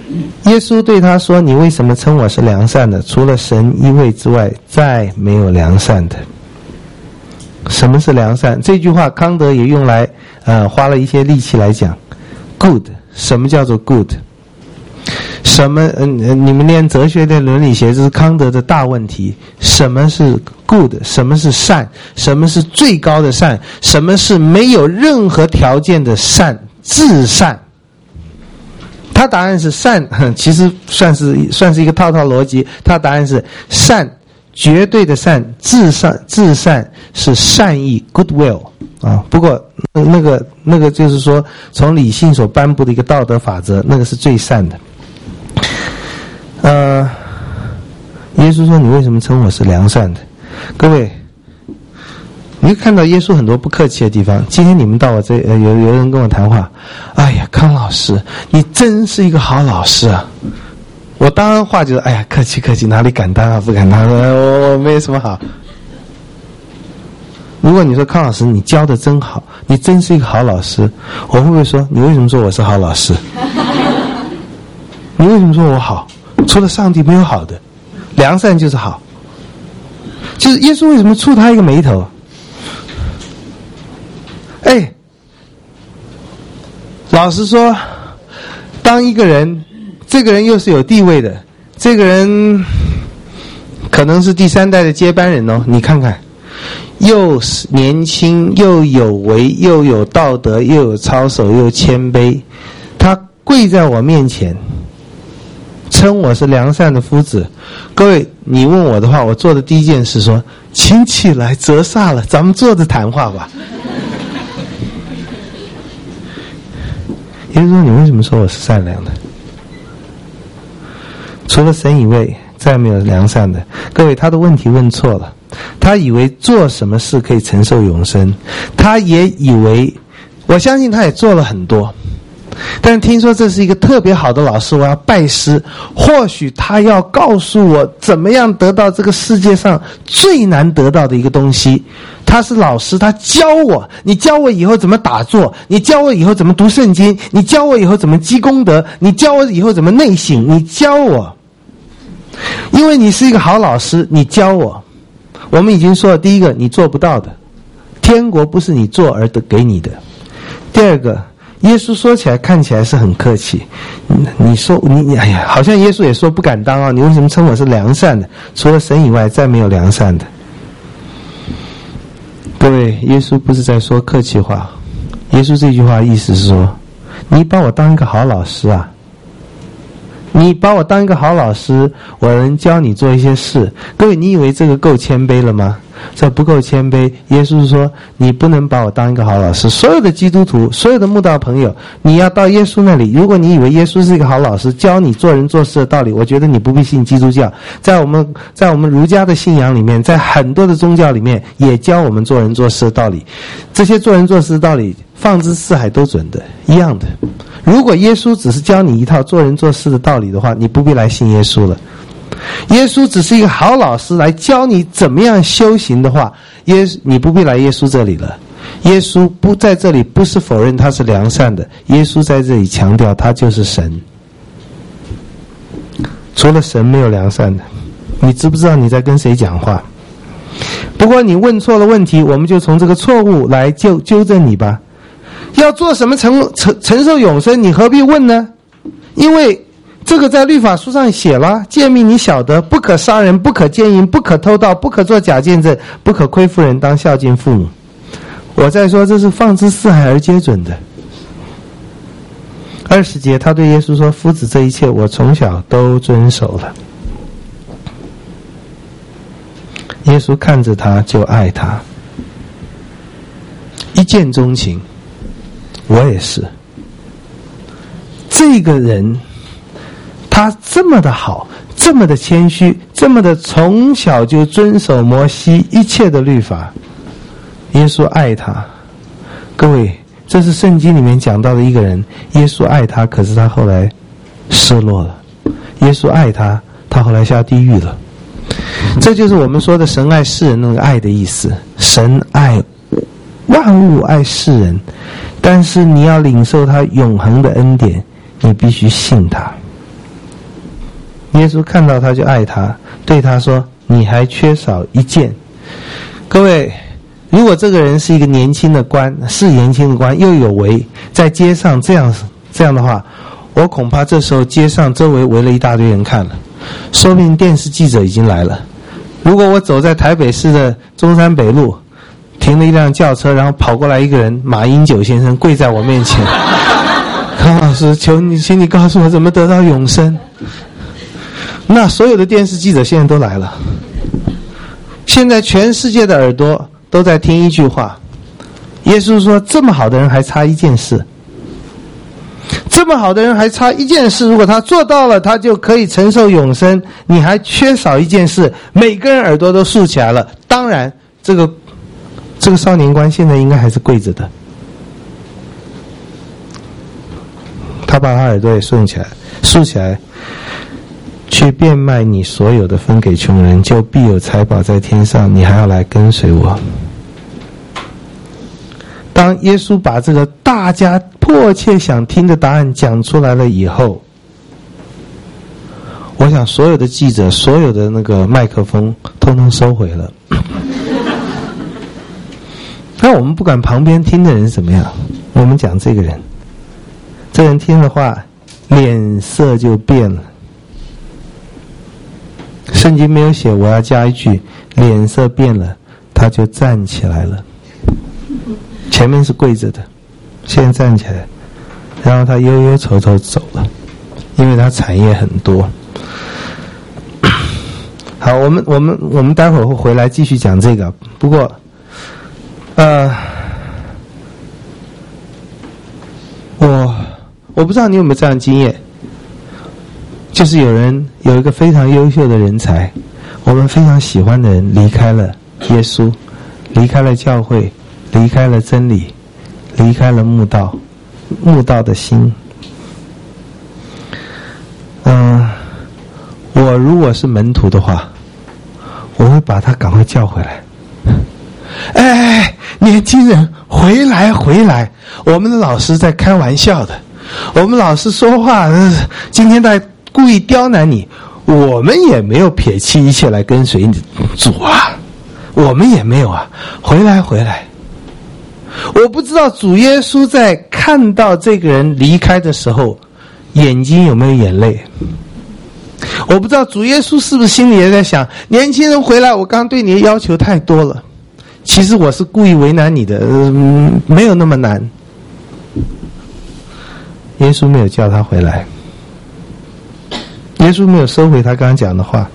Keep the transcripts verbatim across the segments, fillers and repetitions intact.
耶稣对他说，你为什么称我是良善的？除了神一位之外，再没有良善的。什么是良善？这句话康德也用来呃花了一些力气来讲 good。 什么叫做 good？ 什么嗯、呃、你们念哲学的伦理学，这是康德的大问题。什么是 good？ 什么是善？什么是最高的善？什么是没有任何条件的善？至善。他答案是善，其实算是算是一个套套逻辑。他答案是善，绝对的善，至善，至善是善意 goodwill 啊。不过那个那个就是说，从理性所颁布的一个道德法则，那个是最善的。呃，耶稣说：“你为什么称我是良善的？”各位，你会看到耶稣很多不客气的地方。今天你们到我这，呃、有有人跟我谈话，哎呀，康老师，你真是一个好老师啊！我当然话就是，哎呀，客气客气，哪里敢当啊，不敢当，我我没什么好。如果你说康老师，你教的真好，你真是一个好老师，我会不会说，你为什么说我是好老师？你为什么说我好？除了上帝没有好的，良善就是好。就是耶稣为什么触他一个眉头？哎，老实说，当一个人，这个人又是有地位的，这个人可能是第三代的接班人哦。你看看，又年轻，又有为，又有道德，又有操守，又谦卑，他跪在我面前，称我是良善的夫子。各位，你问我的话，我做的第一件事说，请起来，折煞了，咱们坐着谈话吧。耶稣说，你为什么说我是善良的？除了神以外，再没有良善的。各位，他的问题问错了。他以为做什么事可以承受永生，他也以为，我相信他也做了很多，但是听说这是一个特别好的老师，我要拜师，或许他要告诉我怎么样得到这个世界上最难得到的一个东西。他是老师，他教我，你教我以后怎么打坐，你教我以后怎么读圣经，你教我以后怎么积功德，你教我以后怎么内省，你教我，因为你是一个好老师，你教我。我们已经说了，第一个，你做不到的，天国不是你做而得给你的。第二个，耶稣说起来看起来是很客气，你说你你哎呀，好像耶稣也说不敢当啊，你为什么称我是良善的？除了神以外，再没有良善的。各位，耶稣不是在说客气话，耶稣这句话意思是说，你把我当一个好老师啊，你把我当一个好老师，我能教你做一些事。各位，你以为这个够谦卑了吗？这不够谦卑。耶稣说，你不能把我当一个好老师。所有的基督徒，所有的慕道朋友，你要到耶稣那里，如果你以为耶稣是一个好老师，教你做人做事的道理，我觉得你不必信基督教。在我们在我们儒家的信仰里面，在很多的宗教里面也教我们做人做事的道理。这些做人做事的道理放之四海都准的，一样的。如果耶稣只是教你一套做人做事的道理的话，你不必来信耶稣了。耶稣只是一个好老师来教你怎么样修行的话，耶你不必来耶稣这里了。耶稣不在这里，不是否认他是良善的，耶稣在这里强调他就是神。除了神没有良善的。你知不知道你在跟谁讲话？不过你问错了问题，我们就从这个错误来纠纠正你吧。要做什么承承承受永生，你何必问呢？因为这个在律法书上写了，诫命你晓得，不可杀人，不可奸淫，不可偷盗，不可作假见证，不可亏负人，当孝敬父母。我在说这是放之四海而皆准的。二十节他对耶稣说，夫子，这一切我从小都遵守了。耶稣看着他就爱他，一见钟情。我也是。这个人他这么的好，这么的谦虚，这么的从小就遵守摩西一切的律法，耶稣爱他。各位，这是圣经里面讲到的一个人，耶稣爱他，可是他后来失落了。耶稣爱他，他后来下地狱了。这就是我们说的神爱世人那个爱的意思。神爱万物，爱世人，但是你要领受他永恒的恩典，你必须信他。 耶稣看到他就爱他，对他说：“你还缺少一件。”各位，如果这个人是一个年轻的官，是年轻的官，又有为，在街上这样这样的话，我恐怕这时候街上周围围了一大堆人看了，说不定电视记者已经来了。如果我走在台北市的中山北路，停了一辆轿车，然后跑过来一个人，马英九先生跪在我面前，康老师，求你，请你告诉我怎么得到永生。那所有的电视记者现在都来了，现在全世界的耳朵都在听一句话，耶稣说：这么好的人还差一件事，这么好的人还差一件事，如果他做到了，他就可以承受永生。你还缺少一件事，每个人耳朵都竖起来了。当然，这个这个少年官现在应该还是跪着的，他把他耳朵也竖起来，竖起来。去变卖你所有的，分给穷人，就必有财宝在天上。你还要来跟随我。当耶稣把这个大家迫切想听的答案讲出来了以后，我想所有的记者，所有的那个麦克风通通收回了。那我们不管旁边听的人怎么样，我们讲这个人，这人听的话脸色就变了。圣经没有写，我要加一句，脸色变了，他就站起来了。前面是跪着的，现在站起来，然后他忧忧愁愁走了，因为他产业很多。好，我们我们我们待会儿会回来继续讲这个。不过，呃，我我不知道你有没有这样的经验。就是有人有一个非常优秀的人才，我们非常喜欢的人离开了耶稣，离开了教会，离开了真理，离开了慕道，慕道的心。嗯、呃，我如果是门徒的话，我会把他赶快叫回来。哎，年轻人，回来回来！我们的老师在开玩笑的，我们老师说话，今天在故意刁难你，我们也没有撇弃一切来跟随主啊，我们也没有啊，回来回来。我不知道主耶稣在看到这个人离开的时候，眼睛有没有眼泪？我不知道主耶稣是不是心里也在想，年轻人回来，我刚对你的要求太多了，其实我是故意为难你的，嗯，没有那么难。耶稣没有叫他回来，耶稣没有收回他刚刚讲的话。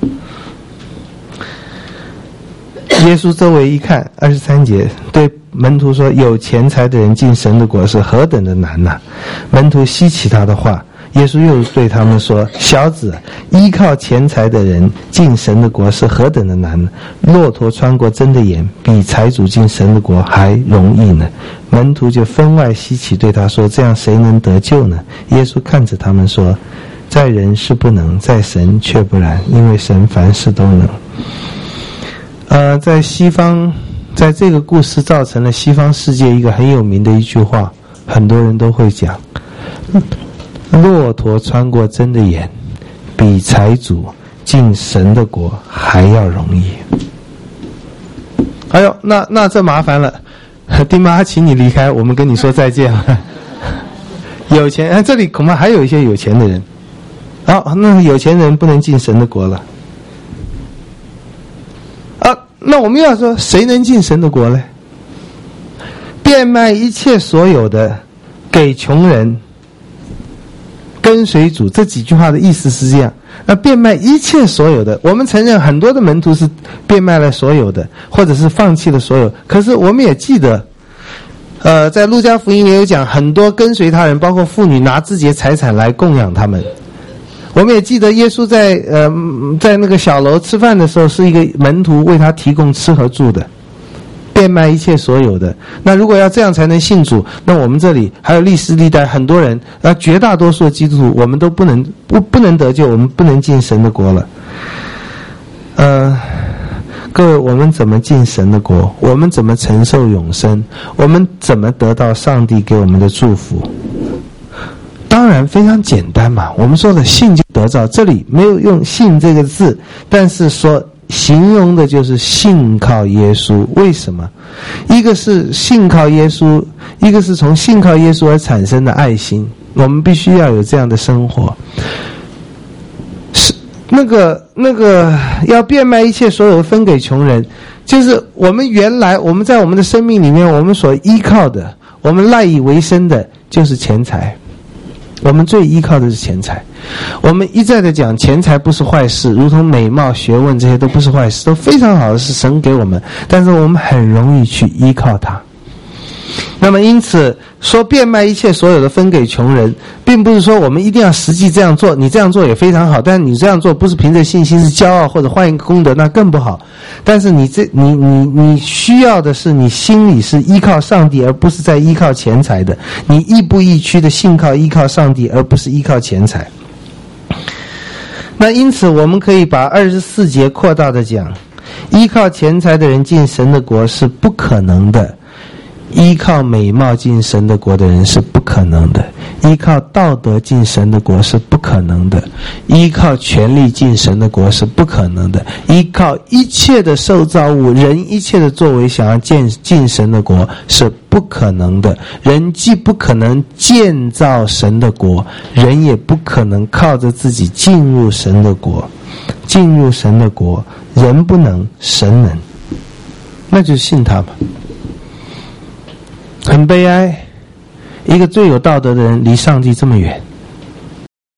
耶稣周围一看，二十三节对门徒说：“有钱财的人进神的国是何等的难呐、啊！”门徒稀奇他的话，耶稣又对他们说：“小子，依靠钱财的人进神的国是何等的难呢？骆驼穿过针的眼，比财主进神的国还容易呢。”门徒就分外稀奇，对他说：“这样谁能得救呢？”耶稣看着他们说：“在人是不能，在神却不然，因为神凡事都能。”呃，在西方，在这个故事造成了西方世界一个很有名的一句话，很多人都会讲：骆驼穿过针的眼，比财主进神的国还要容易。哎呦，那那这麻烦了，丁妈，请你离开，我们跟你说再见了。有钱，哎，这里恐怕还有一些有钱的人。好、哦，那有钱人不能进神的国了。啊，那我们要说，谁能进神的国呢？变卖一切所有的，给穷人，跟随主，这几句话的意思是这样。那变卖一切所有的，我们承认很多的门徒是变卖了所有的，或者是放弃了所有。可是我们也记得，呃，在路加福音也有讲，很多跟随他人，包括妇女拿自己的财产来供养他们。我们也记得耶稣在呃在那个小楼吃饭的时候，是一个门徒为他提供吃和住的，变卖一切所有的。那如果要这样才能信主，那我们这里还有历史历代很多人，那绝大多数的基督徒，我们都不能不不能得救，我们不能进神的国了。呃，各位，我们怎么进神的国？我们怎么承受永生？我们怎么得到上帝给我们的祝福？ 当然非常简单嘛，我们说的信就得着，这里没有用信这个字，但是说形容的就是信靠耶稣。为什么？一个是信靠耶稣，一个是从信靠耶稣而产生的爱心，我们必须要有这样的生活。是那个那个要变卖一切所有分给穷人，就是我们原来我们在我们的生命里面，我们所依靠的，我们赖以为生的就是钱财。我们最依靠的是钱财，我们一再的讲钱财不是坏事，如同美貌、学问这些都不是坏事，都非常好的是神给我们，但是我们很容易去依靠它。那么因此说变卖一切所有的分给穷人，并不是说我们一定要实际这样做，你这样做也非常好，但是你这样做不是凭着信心，是骄傲或者换一个功德，那更不好。但是你这你你你需要的是你心里是依靠上帝，而不是在依靠钱财的，你亦步亦趋的信靠依靠上帝，而不是依靠钱财。那因此我们可以把二十四节扩大的讲，依靠钱财的人进神的国是不可能的，依靠美貌进神的国的人是不可能的，依靠道德进神的国是不可能的，依靠权力进神的国是不可能的，依靠一切的受造物人一切的作为想要进进神的国是不可能的。人既不可能建造神的国，人也不可能靠着自己进入神的国。进入神的国，人不能，神能，那就是信他吧。很悲哀，一个最有道德的人离上帝这么远。